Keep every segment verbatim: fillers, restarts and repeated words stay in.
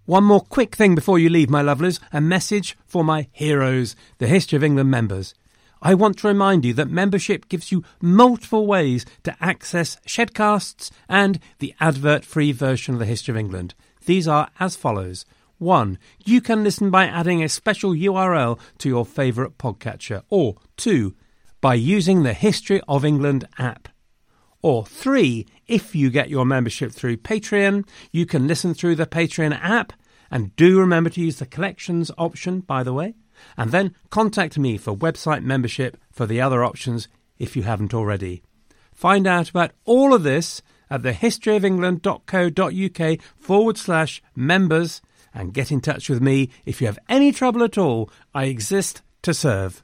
One more quick thing before you leave, my lovelies, a message for my heroes, the History of England members. I want to remind you that membership gives you multiple ways to access Shedcasts and the advert-free version of the History of England. These are as follows. One, you can listen by adding a special U R L to your favourite podcatcher. Or two, by using the History of England app. Or three, if you get your membership through Patreon, you can listen through the Patreon app. And do remember to use the collections option, by the way. And then contact me for website membership for the other options if you haven't already. Find out about all of this at thehistoryofengland.co.uk forward slash members and get in touch with me if you have any trouble at all. I exist to serve.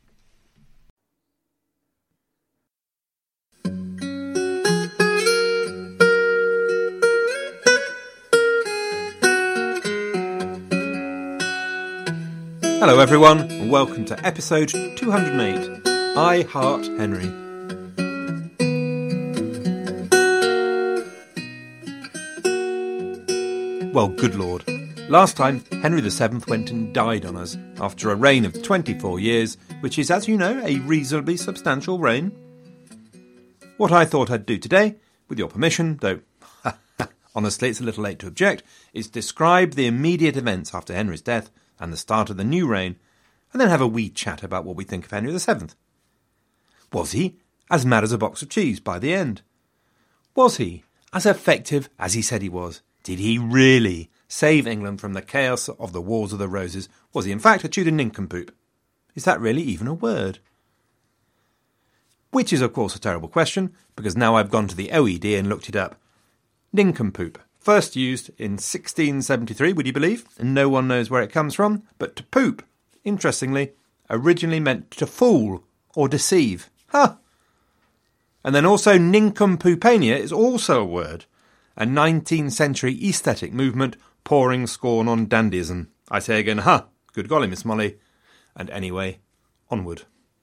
Hello everyone, and welcome to episode two hundred eight, I Heart Henry. Well, good lord. Last time, Henry the seventh went and died on us, after a reign of twenty-four years, which is, as you know, a reasonably substantial reign. What I thought I'd do today, with your permission, though honestly it's a little late to object, is describe the immediate events after Henry's death, and the start of the new reign, and then have a wee chat about what we think of Henry the seventh. Was he as mad as a box of cheese by the end? Was he as effective as he said he was? Did he really save England from the chaos of the Wars of the Roses? Was he in fact a Tudor nincompoop? Is that really even a word? Which is of course a terrible question, because now I've gone to the O E D and looked it up. Nincompoop. First used in sixteen seventy-three, would you believe? And no one knows where it comes from. But to poop, interestingly, originally meant to fool or deceive. Huh! And then also nincompoopania is also a word. A nineteenth century aesthetic movement pouring scorn on dandyism. I say again, huh! Good golly, Miss Molly. And anyway, onward.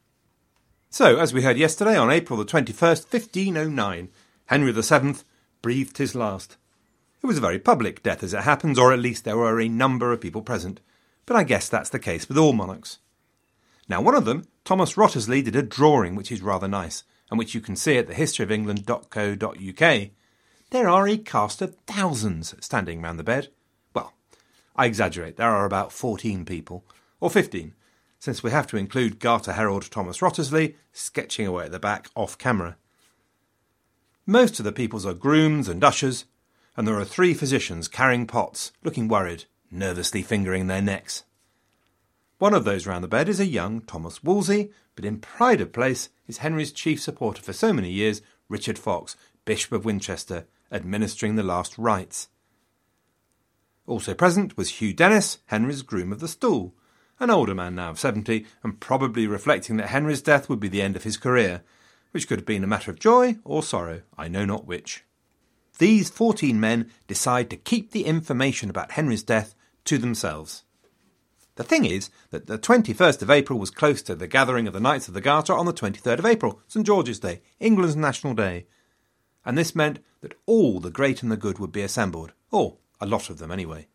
So, as we heard yesterday, on April the twenty-first, fifteen oh nine, Henry the seventh breathed his last. It was a very public death as it happens, or at least there were a number of people present. But I guess that's the case with all monarchs. Now one of them, Thomas Wriothesley, did a drawing which is rather nice, and which you can see at thehistoryofengland dot co dot uk. There are a cast of thousands standing round the bed. Well, I exaggerate, there are about fourteen people, or fifteen, since we have to include Garter Herald Thomas Wriothesley sketching away at the back off camera. Most of the peoples are grooms and ushers, and there are three physicians carrying pots, looking worried, nervously fingering their necks. One of those round the bed is a young Thomas Wolsey, but in pride of place is Henry's chief supporter for so many years, Richard Fox, Bishop of Winchester, administering the last rites. Also present was Hugh Dennis, Henry's groom of the stool, an older man now of seventy, and probably reflecting that Henry's death would be the end of his career, which could have been a matter of joy or sorrow, I know not which. These fourteen men decide to keep the information about Henry's death to themselves. The thing is that the twenty-first of April was close to the gathering of the Knights of the Garter on the twenty-third of April, St George's Day, England's national day. And this meant that all the great and the good would be assembled, or a lot of them anyway.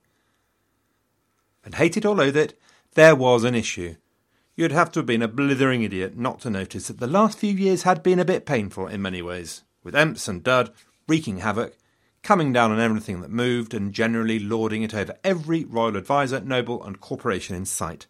And hate it or loathe it, there was an issue. You'd have to have been a blithering idiot not to notice that the last few years had been a bit painful in many ways, with Emps and Dud wreaking havoc, coming down on everything that moved and generally lording it over every royal adviser, noble and corporation in sight.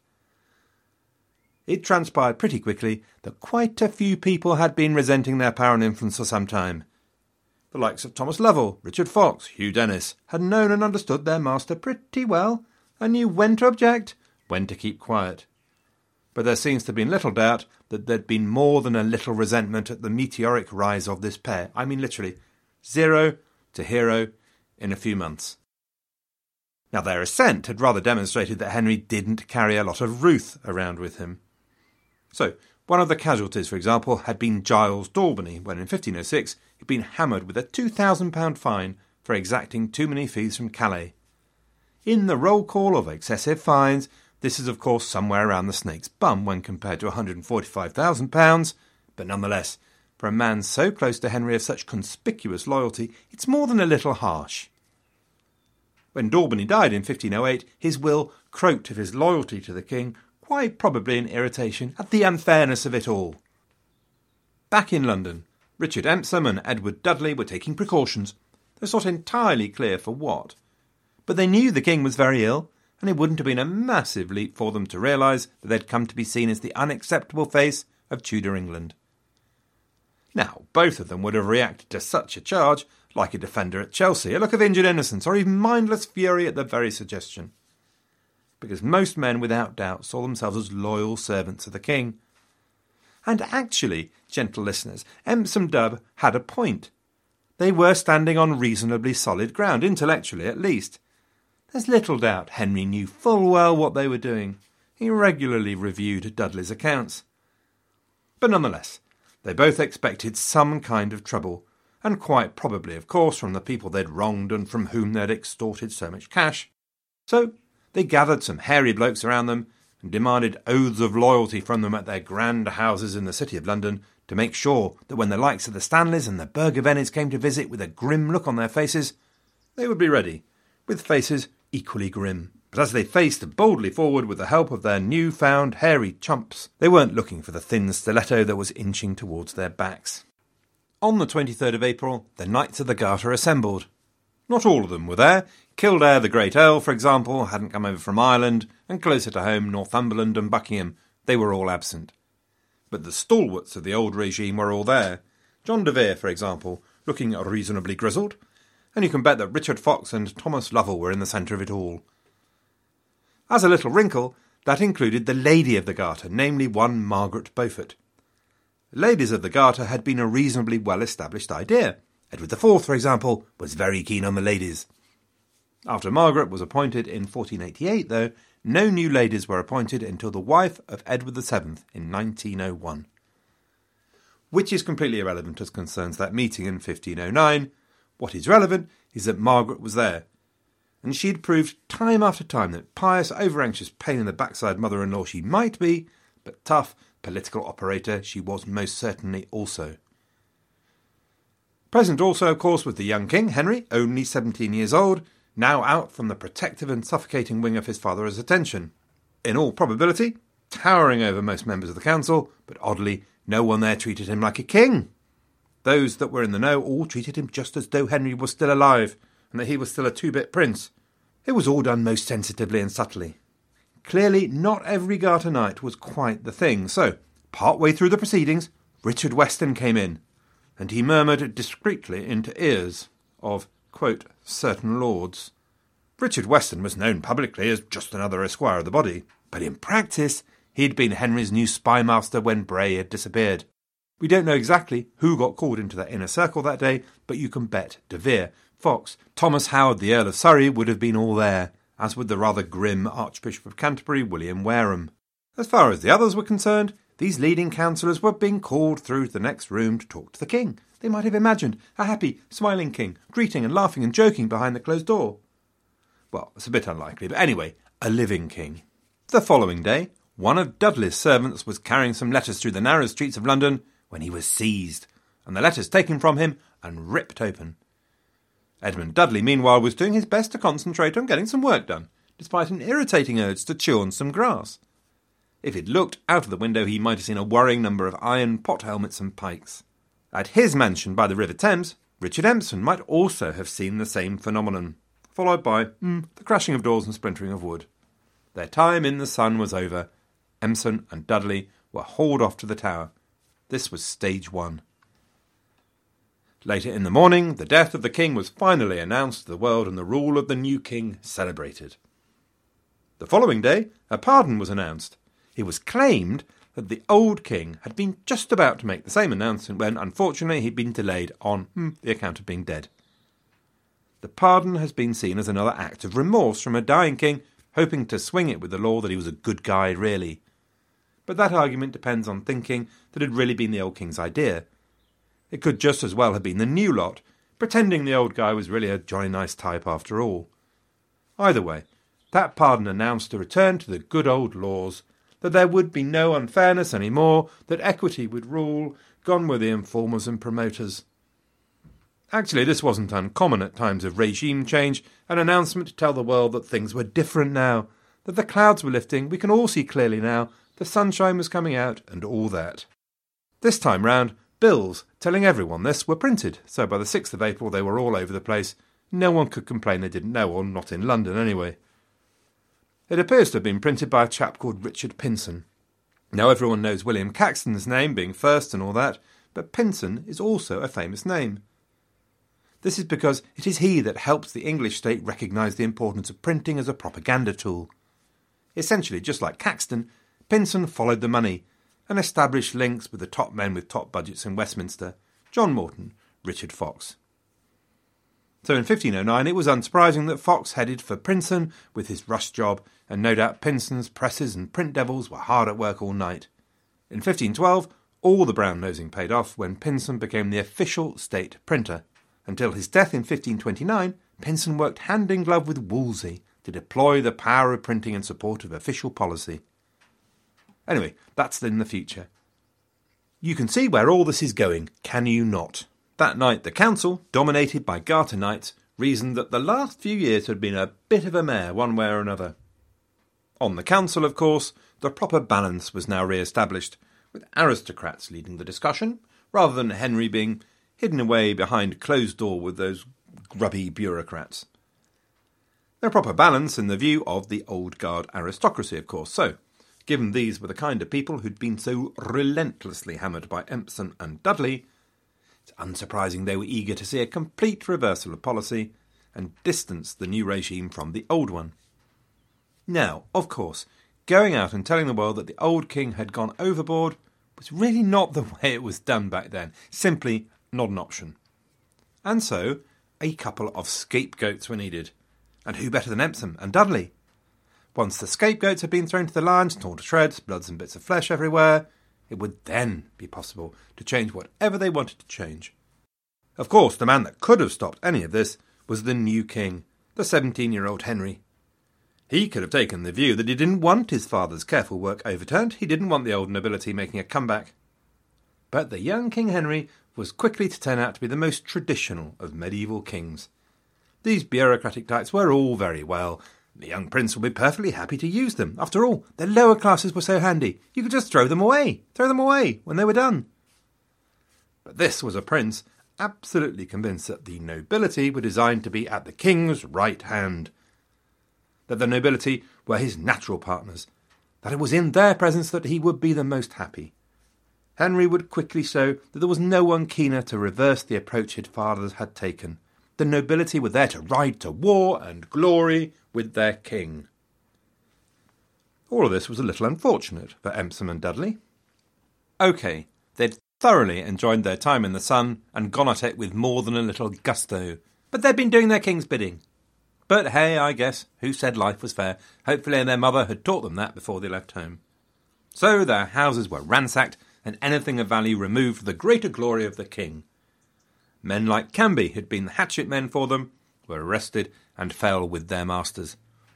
It transpired pretty quickly that quite a few people had been resenting their power and influence for some time. The likes of Thomas Lovell, Richard Fox, Hugh Dennis had known and understood their master pretty well and knew when to object, when to keep quiet. But there seems to have been little doubt that there'd been more than a little resentment at the meteoric rise of this pair. I mean literally, zero to hero in a few months. Now their ascent had rather demonstrated that Henry didn't carry a lot of Ruth around with him. So, one of the casualties, for example, had been Giles Daubeny, when in fifteen oh six he'd been hammered with a two thousand pounds fine for exacting too many fees from Calais. In the roll call of excessive fines, this is of course somewhere around the snake's bum when compared to one hundred forty-five thousand pounds, but nonetheless, for a man so close to Henry of such conspicuous loyalty, it's more than a little harsh. When Daubeny died in fifteen oh eight, his will croaked of his loyalty to the king, quite probably in irritation at the unfairness of it all. Back in London, Richard Empson and Edward Dudley were taking precautions. It's not entirely clear for what. But they knew the king was very ill, and it wouldn't have been a massive leap for them to realise that they'd come to be seen as the unacceptable face of Tudor England. Now, both of them would have reacted to such a charge like a defender at Chelsea, a look of injured innocence, or even mindless fury at the very suggestion. Because most men, without doubt, saw themselves as loyal servants of the king. And actually, gentle listeners, Empson Dub had a point. They were standing on reasonably solid ground, intellectually at least. There's little doubt Henry knew full well what they were doing. He regularly reviewed Dudley's accounts. But nonetheless, they both expected some kind of trouble, and quite probably, of course, from the people they'd wronged and from whom they'd extorted so much cash. So they gathered some hairy blokes around them and demanded oaths of loyalty from them at their grand houses in the city of London to make sure that when the likes of the Stanleys and the Bergavennies came to visit with a grim look on their faces, they would be ready, with faces equally grim. But as they faced boldly forward with the help of their new-found hairy chumps, they weren't looking for the thin stiletto that was inching towards their backs. On the twenty-third of April, the Knights of the Garter assembled. Not all of them were there. Kildare the Great Earl, for example, hadn't come over from Ireland, and closer to home, Northumberland and Buckingham, they were all absent. But the stalwarts of the old regime were all there. John de Vere, for example, looking reasonably grizzled, and you can bet that Richard Fox and Thomas Lovell were in the centre of it all. As a little wrinkle, that included the Lady of the Garter, namely one Margaret Beaufort. Ladies of the Garter had been a reasonably well-established idea. Edward the Fourth, for example, was very keen on the ladies. After Margaret was appointed in fourteen eighty-eight, though, no new ladies were appointed until the wife of Edward the Seventh in nineteen oh one. Which is completely irrelevant as concerns that meeting in fifteen oh nine. What is relevant is that Margaret was there, and she'd proved time after time that pious, over-anxious, pain-in-the-backside mother-in-law she might be, but tough, political operator she was most certainly also. Present also, of course, was the young king, Henry, only seventeen years old, now out from the protective and suffocating wing of his father's attention. In all probability, towering over most members of the council, but oddly, no one there treated him like a king. Those that were in the know all treated him just as though Henry was still alive, and that he was still a two-bit prince. It was all done most sensitively and subtly. Clearly, not every Garter knight was quite the thing, so, part-way through the proceedings, Richard Weston came in, and he murmured discreetly into ears of, quote, certain lords. Richard Weston was known publicly as just another esquire of the body, but in practice he'd been Henry's new spymaster when Bray had disappeared. We don't know exactly who got called into that inner circle that day, but you can bet De Vere, Fox, Thomas Howard, the Earl of Surrey, would have been all there, as would the rather grim Archbishop of Canterbury, William Wareham. As far as the others were concerned, these leading councillors were being called through to the next room to talk to the king. They might have imagined a happy, smiling king, greeting and laughing and joking behind the closed door. Well, it's a bit unlikely, but anyway, a living king. The following day, one of Dudley's servants was carrying some letters through the narrow streets of London when he was seized, and the letters taken from him and ripped open. Edmund Dudley, meanwhile, was doing his best to concentrate on getting some work done, despite an irritating urge to chew on some grass. If he'd looked out of the window, he might have seen a worrying number of iron pot helmets and pikes. At his mansion by the River Thames, Richard Empson might also have seen the same phenomenon, followed by mm, the crashing of doors and splintering of wood. Their time in the sun was over. Empson and Dudley were hauled off to the Tower. This was stage one. Later in the morning, the death of the king was finally announced to the world and the rule of the new king celebrated. The following day, a pardon was announced. It was claimed that the old king had been just about to make the same announcement when, unfortunately, he'd been delayed on hmm, the account of being dead. The pardon has been seen as another act of remorse from a dying king, hoping to swing it with the law that he was a good guy, really. But that argument depends on thinking that it had really been the old king's idea. It could just as well have been the new lot, pretending the old guy was really a Johnny-nice type after all. Either way, that pardon announced a return to the good old laws, that there would be no unfairness any more, that equity would rule, gone were the informers and promoters. Actually, this wasn't uncommon at times of regime change, an announcement to tell the world that things were different now, that the clouds were lifting, we can all see clearly now, the sunshine was coming out, and all that. This time round, bills telling everyone this were printed, so by the sixth of April they were all over the place. No one could complain they didn't know, or not in London anyway. It appears to have been printed by a chap called Richard Pinson. Now everyone knows William Caxton's name being first and all that, but Pinson is also a famous name. This is because it is he that helps the English state recognise the importance of printing as a propaganda tool. Essentially, just like Caxton, Pinson followed the money and established links with the top men with top budgets in Westminster, John Morton, Richard Fox. So in fifteen oh nine it was unsurprising that Fox headed for Princeton with his rush job, and no doubt Pinson's presses and print devils were hard at work all night. In fifteen twelve, all the brown-nosing paid off when Pinson became the official state printer. Until his death in fifteen twenty-nine, Pinson worked hand in glove with Wolsey to deploy the power of printing in support of official policy. Anyway, that's in the future. You can see where all this is going, can you not? That night the council, dominated by Garter Knights, reasoned that the last few years had been a bit of a mare one way or another. On the council, of course, the proper balance was now re-established, with aristocrats leading the discussion, rather than Henry being hidden away behind closed door with those grubby bureaucrats. A proper balance in the view of the old guard aristocracy, of course, so, given these were the kind of people who'd been so relentlessly hammered by Empson and Dudley, it's unsurprising they were eager to see a complete reversal of policy and distance the new regime from the old one. Now, of course, going out and telling the world that the old king had gone overboard was really not the way it was done back then, simply not an option. And so, a couple of scapegoats were needed. And who better than Empson and Dudley? Once the scapegoats had been thrown to the lions, torn to shreds, bloods and bits of flesh everywhere, it would then be possible to change whatever they wanted to change. Of course, the man that could have stopped any of this was the new king, the seventeen-year-old Henry. He could have taken the view that he didn't want his father's careful work overturned, he didn't want the old nobility making a comeback. But the young King Henry was quickly to turn out to be the most traditional of medieval kings. These bureaucratic types were all very well. The young prince would be perfectly happy to use them. After all, the lower classes were so handy. You could just throw them away, throw them away when they were done. But this was a prince absolutely convinced that the nobility were designed to be at the king's right hand, that the nobility were his natural partners, that it was in their presence that he would be the most happy. Henry would quickly show that there was no one keener to reverse the approach his fathers had taken. The nobility were there to ride to war and glory with their king. All of this was a little unfortunate for Empson and Dudley. OK, they'd thoroughly enjoyed their time in the sun and gone at it with more than a little gusto, but they'd been doing their king's bidding. But hey, I guess, who said life was fair? Hopefully their mother had taught them that before they left home. So their houses were ransacked and anything of value removed for the greater glory of the king. Men like Canby, who'd been the hatchet men for them, were arrested and fell with their masters.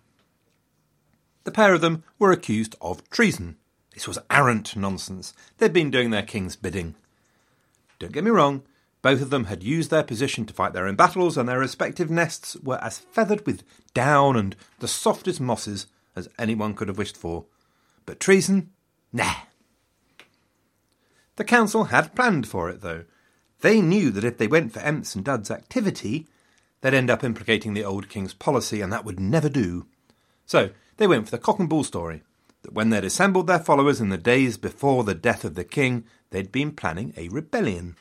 The pair of them were accused of treason. This was arrant nonsense. They'd been doing their king's bidding. Don't get me wrong, both of them had used their position to fight their own battles, and their respective nests were as feathered with down and the softest mosses as anyone could have wished for. But treason? Nah. The council had planned for it, though. They knew that if they went for Emps and Dud's activity, they'd end up implicating the old king's policy, and that would never do. So they went for the cock and bull story, that when they'd assembled their followers in the days before the death of the king, they'd been planning a rebellion.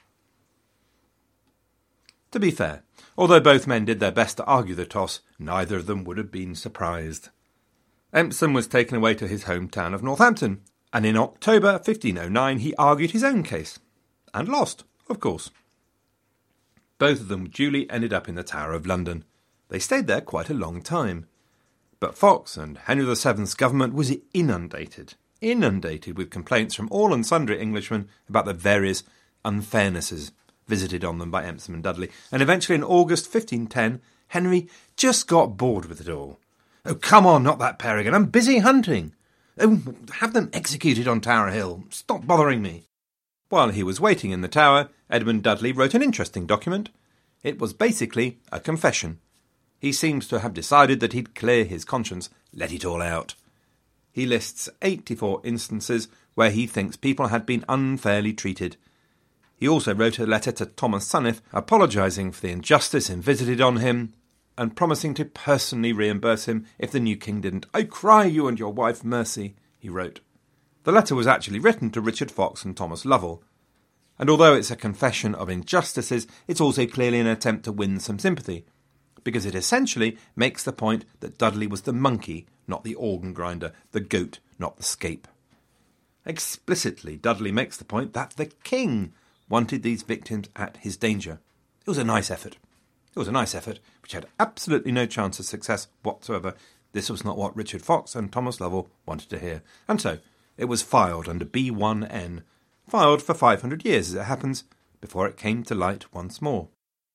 To be fair, although both men did their best to argue the toss, neither of them would have been surprised. Empson was taken away to his hometown of Northampton, and in October fifteen oh nine he argued his own case, and lost, of course. Both of them duly ended up in the Tower of London. They stayed there quite a long time. But Fox and Henry the Seventh's government was inundated, inundated with complaints from all and sundry Englishmen about the various unfairnesses visited on them by Empson and Dudley, and eventually in August fifteen ten, Henry just got bored with it all. Oh, come on, not that pair again, I'm busy hunting. Oh, have them executed on Tower Hill. Stop bothering me. While he was waiting in the Tower, Edmund Dudley wrote an interesting document. It was basically a confession. He seems to have decided that he'd clear his conscience, let it all out. He lists eighty-four instances where he thinks people had been unfairly treated. He also wrote a letter to Thomas Saniff apologising for the injustice visited on him and promising to personally reimburse him if the new king didn't. "I cry you and your wife mercy," he wrote. The letter was actually written to Richard Fox and Thomas Lovell. And although it's a confession of injustices, it's also clearly an attempt to win some sympathy, because it essentially makes the point that Dudley was the monkey, not the organ grinder, the goat, not the scape. Explicitly, Dudley makes the point that the king wanted these victims at his danger. It was a nice effort. It was a nice effort, which had absolutely no chance of success whatsoever. This was not what Richard Fox and Thomas Lovell wanted to hear. And so, it was filed under B one N, filed for five hundred years, as it happens, before it came to light once more.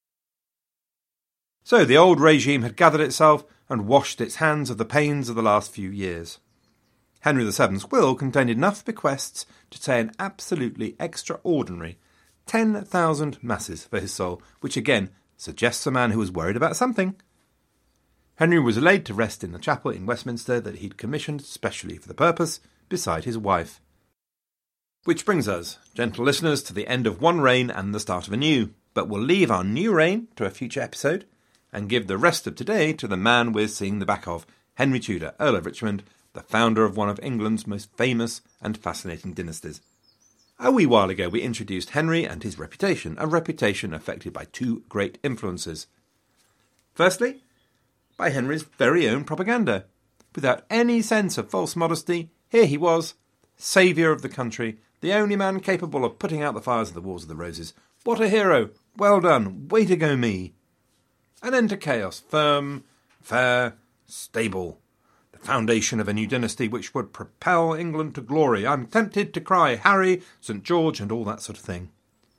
So the old regime had gathered itself and washed its hands of the pains of the last few years. Henry the Seventh's will contained enough bequests to say an absolutely extraordinary ten thousand masses for his soul, which again suggests a man who was worried about something. Henry was laid to rest in the chapel in Westminster that he'd commissioned specially for the purpose, beside his wife. Which brings us, gentle listeners, to the end of one reign and the start of a new, but we'll leave our new reign to a future episode and give the rest of today to the man we're seeing the back of, Henry Tudor, Earl of Richmond, the founder of one of England's most famous and fascinating dynasties. A wee while ago we introduced Henry and his reputation, a reputation affected by two great influences. Firstly, by Henry's very own propaganda. Without any sense of false modesty, here he was, saviour of the country, the only man capable of putting out the fires of the Wars of the Roses. What a hero! Well done! Way to go me! And enter chaos, firm, fair, stable. The foundation of a new dynasty which would propel England to glory. I'm tempted to cry Harry, Saint George, and all that sort of thing.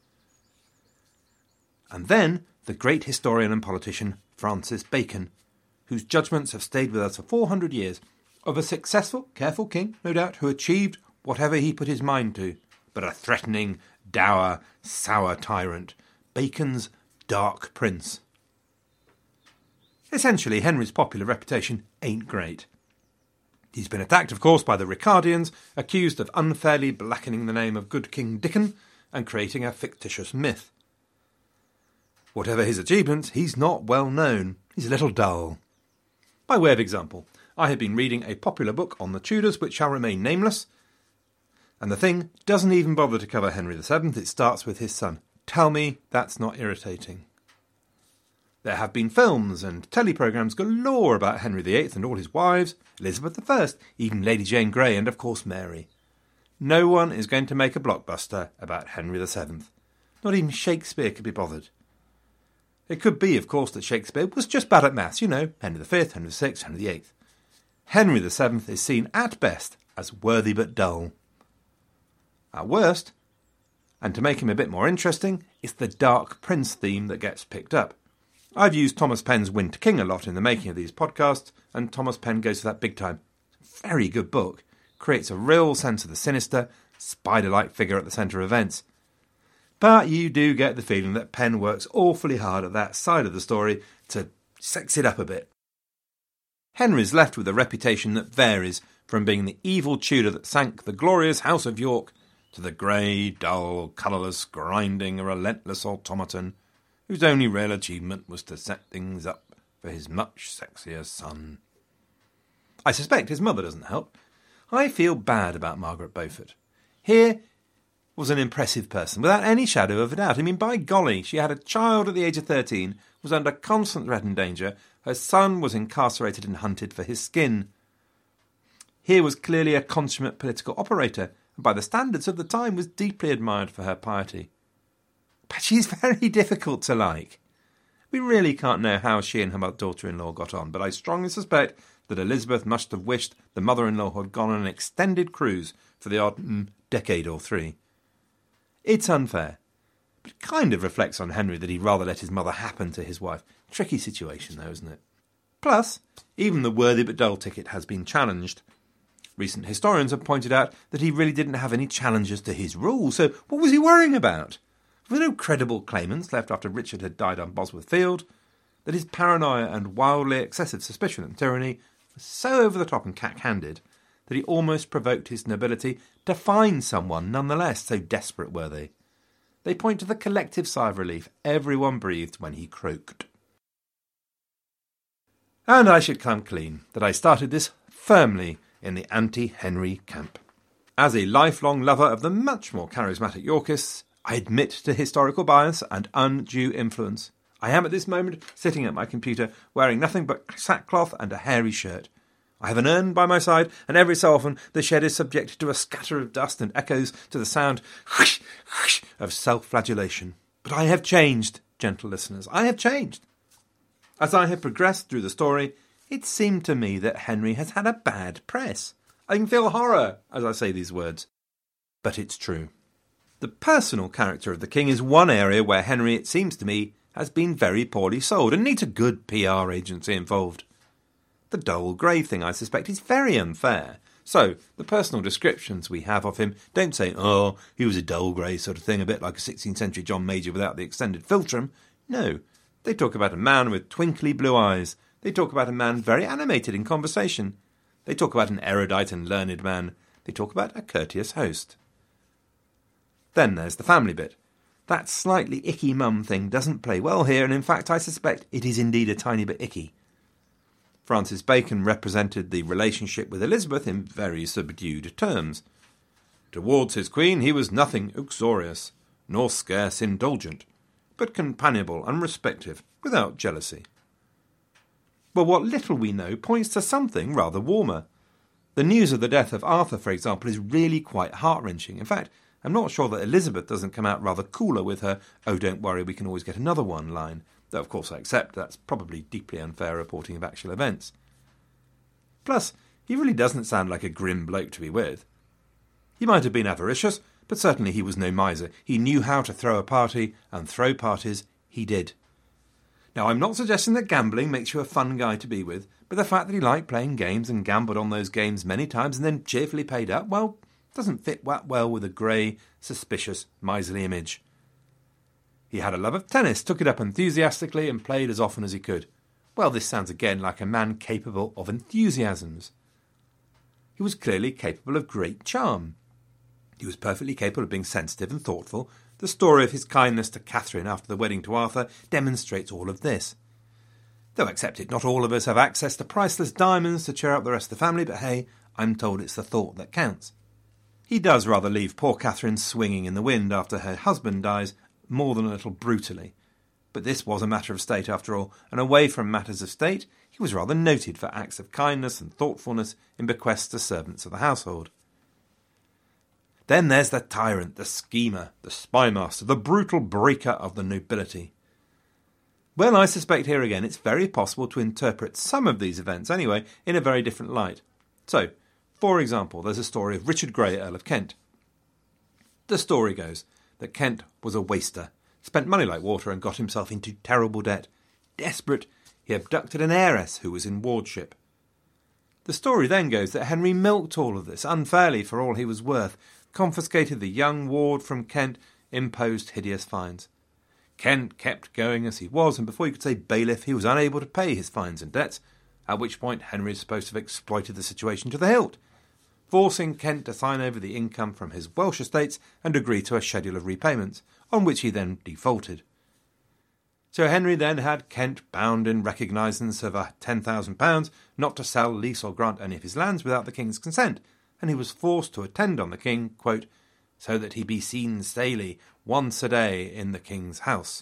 And then the great historian and politician Francis Bacon, whose judgments have stayed with us for four hundred years, of a successful, careful king, no doubt, who achieved whatever he put his mind to, but a threatening, dour, sour tyrant, Bacon's Dark Prince. Essentially, Henry's popular reputation ain't great. He's been attacked, of course, by the Ricardians, accused of unfairly blackening the name of good King Dickon and creating a fictitious myth. Whatever his achievements, he's not well known. He's a little dull. By way of example, I have been reading a popular book on the Tudors which shall remain nameless, and the thing doesn't even bother to cover Henry the Seventh. It starts with his son. Tell me that's not irritating. There have been films and teleprograms galore about Henry the Eighth and all his wives, Elizabeth the First, even Lady Jane Grey, and of course Mary. No one is going to make a blockbuster about Henry the Seventh. Not even Shakespeare could be bothered. It could be, of course, that Shakespeare was just bad at maths, you know, Henry the Fifth, Henry the Sixth, Henry the Eighth. Henry the Seventh is seen at best as worthy but dull. At worst, and to make him a bit more interesting, it's the Dark Prince theme that gets picked up. I've used Thomas Penn's Winter King a lot in the making of these podcasts, and Thomas Penn goes for that big time. Very good book. Creates a real sense of the sinister, spider-like figure at the centre of events. But you do get the feeling that Penn works awfully hard at that side of the story to sex it up a bit. Henry's left with a reputation that varies from being the evil Tudor that sank the glorious House of York to the grey, dull, colourless, grinding, relentless automaton whose only real achievement was to set things up for his much sexier son. I suspect his mother doesn't help. I feel bad about Margaret Beaufort. Here was an impressive person, without any shadow of a doubt. I mean, by golly, she had a child at the age of thirteen, was under constant threat and danger. Her son was incarcerated and hunted for his skin. Here was clearly a consummate political operator, and by the standards of the time was deeply admired for her piety. But she's very difficult to like. We really can't know how she and her daughter-in-law got on, but I strongly suspect that Elizabeth must have wished the mother-in-law had gone on an extended cruise for the odd mm, decade or three. It's unfair, but it kind of reflects on Henry that he'd rather let his mother happen to his wife. Tricky situation, though, isn't it? Plus, even the worthy but dull ticket has been challenged. Recent historians have pointed out that he really didn't have any challenges to his rule, so what was he worrying about? with no credible claimants left after Richard had died on Bosworth Field, that his paranoia and wildly excessive suspicion and tyranny was so over the top and cack-handed that he almost provoked his nobility to find someone nonetheless, so desperate were they. They point to the collective sigh of relief everyone breathed when he croaked. And I should come clean that I started this firmly in the anti-Henry camp. As a lifelong lover of the much more charismatic Yorkists, I admit to historical bias and undue influence. I am at this moment sitting at my computer wearing nothing but sackcloth and a hairy shirt. I have an urn by my side, and every so often the shed is subjected to a scatter of dust and echoes to the sound whoosh, whoosh, of self-flagellation. But I have changed, gentle listeners, I have changed. As I have progressed through the story, it seemed to me that Henry has had a bad press. I can feel horror as I say these words. But it's true. The personal character of the king is one area where Henry, it seems to me, has been very poorly sold and needs a good P R agency involved. The Dole Grey thing, I suspect, is very unfair. So, the personal descriptions we have of him don't say, oh, he was a dull grey sort of thing, a bit like a sixteenth century John Major without the extended philtrum. No, they talk about a man with twinkly blue eyes. They talk about a man very animated in conversation. They talk about an erudite and learned man. They talk about a courteous host. Then there's the family bit. That slightly icky mum thing doesn't play well here, and in fact I suspect it is indeed a tiny bit icky. Francis Bacon represented the relationship with Elizabeth in very subdued terms. Towards his queen he was nothing uxorious, nor scarce indulgent, but companionable and respective, without jealousy. Well, what little we know points to something rather warmer. The news of the death of Arthur, for example, is really quite heart-wrenching. In fact, I'm not sure that Elizabeth doesn't come out rather cooler with her, oh, don't worry, we can always get another one line. Though, of course, I accept that's probably deeply unfair reporting of actual events. Plus, he really doesn't sound like a grim bloke to be with. He might have been avaricious, but certainly he was no miser. He knew how to throw a party, and throw parties he did. Now, I'm not suggesting that gambling makes you a fun guy to be with, but the fact that he liked playing games and gambled on those games many times and then cheerfully paid up, well, doesn't fit that well with a grey, suspicious, miserly image. He had a love of tennis, took it up enthusiastically and played as often as he could. Well, this sounds again like a man capable of enthusiasms. He was clearly capable of great charm. He was perfectly capable of being sensitive and thoughtful. The story of his kindness to Catherine after the wedding to Arthur demonstrates all of this. Though accept it, not all of us have access to priceless diamonds to cheer up the rest of the family, but hey, I'm told it's the thought that counts. He does rather leave poor Catherine swinging in the wind after her husband dies, more than a little brutally. But this was a matter of state after all, and away from matters of state, he was rather noted for acts of kindness and thoughtfulness in bequests to servants of the household. Then there's the tyrant, the schemer, the spymaster, the brutal breaker of the nobility. Well, I suspect here again it's very possible to interpret some of these events, anyway, in a very different light. So, for example, there's a story of Richard Grey, Earl of Kent. The story goes that Kent was a waster, spent money like water and got himself into terrible debt. Desperate, he abducted an heiress who was in wardship. The story then goes that Henry milked all of this unfairly for all he was worth, confiscated the young ward from Kent, imposed hideous fines. Kent kept going as he was, and before you could say bailiff, he was unable to pay his fines and debts, at which point Henry is supposed to have exploited the situation to the hilt, forcing Kent to sign over the income from his Welsh estates and agree to a schedule of repayments, on which he then defaulted. So Henry then had Kent bound in recognisance of a ten thousand pounds not to sell, lease or grant any of his lands without the king's consent, and he was forced to attend on the king, quote, so that he be seen daily, once a day, in the king's house.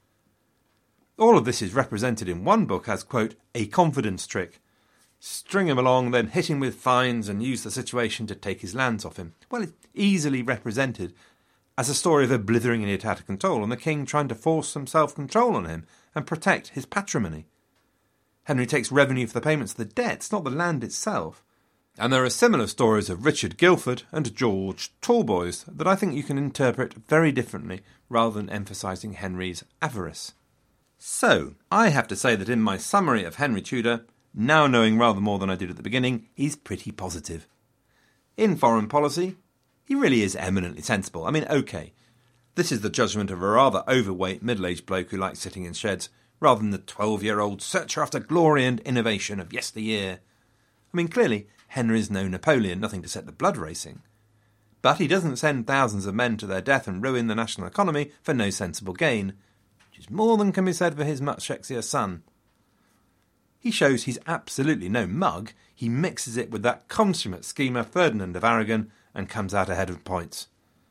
All of this is represented in one book as, quote, a confidence trick. String him along, then hit him with fines and use the situation to take his lands off him. Well, it's easily represented as a story of a blithering idiot out of control and the king trying to force some self-control on him and protect his patrimony. Henry takes revenue for the payments of the debts, not the land itself. And there are similar stories of Richard Guilford and George Talboys that I think you can interpret very differently rather than emphasising Henry's avarice. So, I have to say that in my summary of Henry Tudor, now knowing rather more than I did at the beginning, he's pretty positive. In foreign policy, he really is eminently sensible. I mean, OK, This is the judgment of a rather overweight middle-aged bloke who likes sitting in sheds, rather than the twelve-year-old searcher after glory and innovation of yesteryear. I mean, clearly, Henry's no Napoleon, nothing to set the blood racing. But he doesn't send thousands of men to their death and ruin the national economy for no sensible gain, which is more than can be said for his much sexier son. He shows he's absolutely no mug. He mixes it with that consummate schemer Ferdinand of Aragon and comes out ahead of points.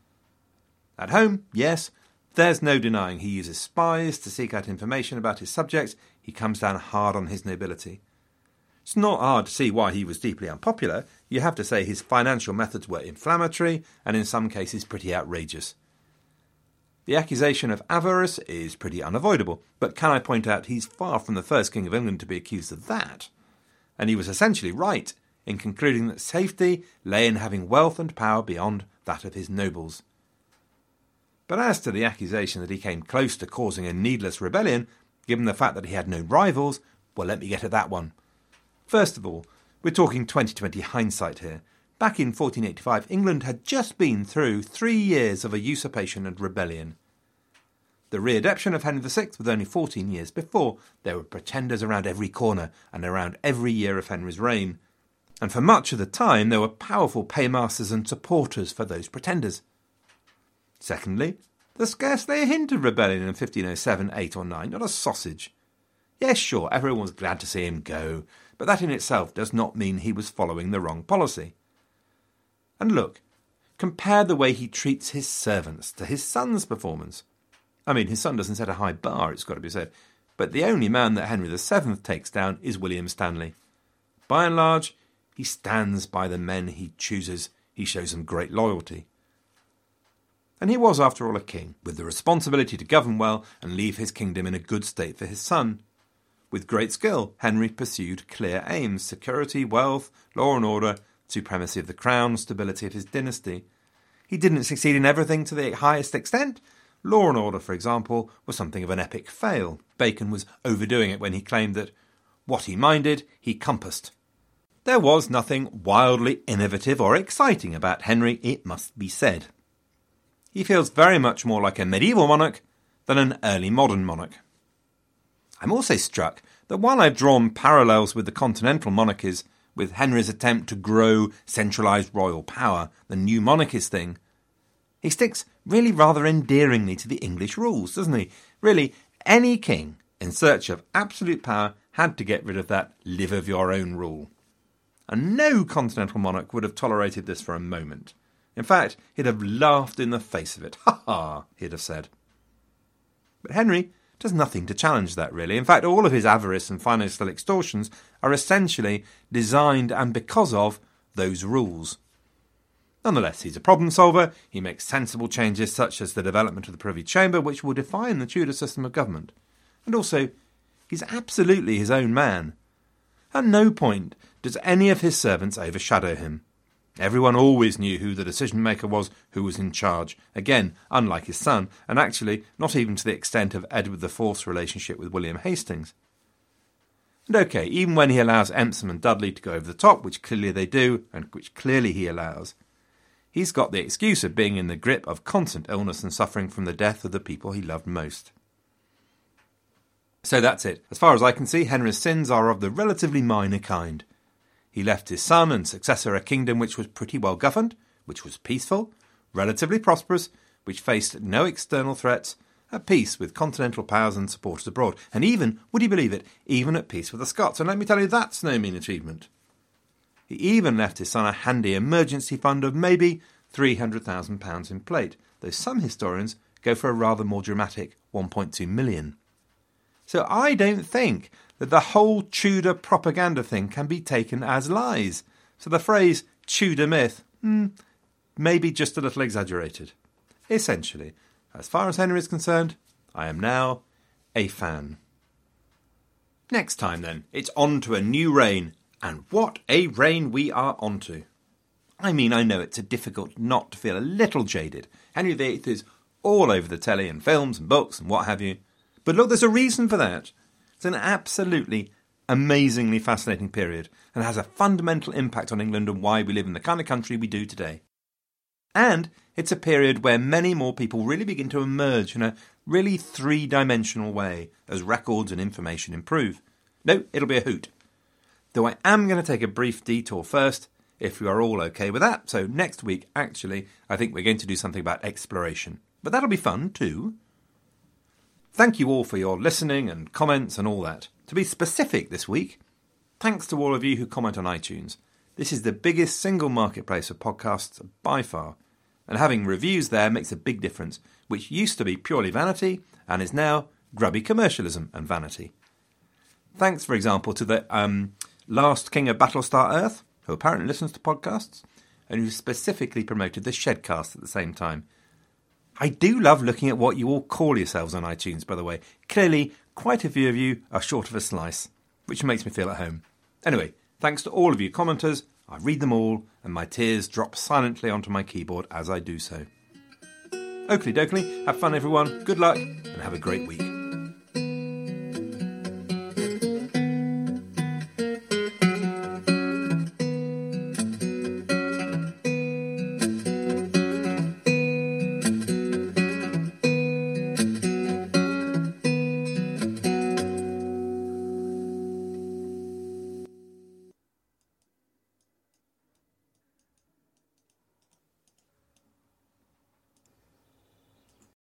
At home, yes, there's no denying he uses spies to seek out information about his subjects. He comes down hard on his nobility. It's not hard to see why he was deeply unpopular. You have to say his financial methods were inflammatory and in some cases pretty outrageous. The accusation of avarice is pretty unavoidable, but can I point out he's far from the first King of England to be accused of that? And he was essentially right in concluding that safety lay in having wealth and power beyond that of his nobles. But as to the accusation that he came close to causing a needless rebellion, given the fact that he had no rivals, well, let me get at that one. First of all, we're talking twenty twenty hindsight here. Back in fourteen eighty-five, England had just been through three years of a usurpation and rebellion. The readeption of Henry the Sixth was only fourteen years before. There were pretenders around every corner and around every year of Henry's reign. And for much of the time, there were powerful paymasters and supporters for those pretenders. Secondly, there's scarcely a hint of rebellion in fifteen oh seven, eight or nine, not a sausage. Yes, sure, everyone was glad to see him go, but that in itself does not mean he was following the wrong policy. And look, compare the way he treats his servants to his son's performance. I mean, his son doesn't set a high bar, it's got to be said, but the only man that Henry the Seventh takes down is William Stanley. By and large, he stands by the men he chooses. He shows them great loyalty. And he was, after all, a king, with the responsibility to govern well and leave his kingdom in a good state for his son. With great skill, Henry pursued clear aims: security, wealth, law and order, supremacy of the crown, stability of his dynasty. He didn't succeed in everything to the highest extent. Law and order, for example, was something of an epic fail. Bacon was overdoing it when he claimed that what he minded, he compassed. There was nothing wildly innovative or exciting about Henry, it must be said. He feels very much more like a medieval monarch than an early modern monarch. I'm also struck that while I've drawn parallels with the continental monarchies, with Henry's attempt to grow centralised royal power, the new monarchist thing, he sticks really rather endearingly to the English rules, doesn't he? Really, any king in search of absolute power had to get rid of that live of your own rule. And no continental monarch would have tolerated this for a moment. In fact, he'd have laughed in the face of it. Ha ha, he'd have said. But Henry does nothing to challenge that, really. In fact, all of his avarice and financial extortions are essentially designed and because of those rules. Nonetheless, he's a problem solver. He makes sensible changes such as the development of the Privy Chamber, which will define the Tudor system of government. And also, he's absolutely his own man. At no point does any of his servants overshadow him. Everyone always knew who the decision-maker was, who was in charge. Again, unlike his son, and actually not even to the extent of Edward the Fourth's relationship with William Hastings. And OK, even when he allows Empson and Dudley to go over the top, which clearly they do, and which clearly he allows, he's got the excuse of being in the grip of constant illness and suffering from the death of the people he loved most. So that's it. As far as I can see, Henry's sins are of the relatively minor kind. He left his son and successor a kingdom which was pretty well governed, which was peaceful, relatively prosperous, which faced no external threats, at peace with continental powers and supporters abroad, and even, would you believe it, even at peace with the Scots. And let me tell you, that's no mean achievement. He even left his son a handy emergency fund of maybe three hundred thousand pounds in plate, though some historians go for a rather more dramatic one point two million. So I don't think that the whole Tudor propaganda thing can be taken as lies. So the phrase Tudor myth, hmm, maybe just a little exaggerated. Essentially, as far as Henry is concerned, I am now a fan. Next time then, it's on to a new reign. And what a reign we are onto. I mean, I know it's a difficult not to feel a little jaded. Henry the Eighth is all over the telly and films and books and what have you. But look, there's a reason for that. It's an absolutely amazingly fascinating period and has a fundamental impact on England and why we live in the kind of country we do today. And it's a period where many more people really begin to emerge in a really three-dimensional way as records and information improve. No, it'll be a hoot. Though I am going to take a brief detour first, if you are all okay with that. So next week, actually, I think we're going to do something about exploration. But that'll be fun too. Thank you all for your listening and comments and all that. To be specific this week, thanks to all of you who comment on iTunes. This is the biggest single marketplace of podcasts by far. And having reviews there makes a big difference, which used to be purely vanity and is now grubby commercialism and vanity. Thanks, for example, to the um, last king of Battlestar Earth, who apparently listens to podcasts, and who specifically promoted the Shedcast at the same time. I do love looking at what you all call yourselves on iTunes, by the way. Clearly, quite a few of you are short of a slice, which makes me feel at home. Anyway, thanks to all of you commenters. I read them all, and my tears drop silently onto my keyboard as I do so. Oakley dokley, have fun everyone, good luck, and have a great week.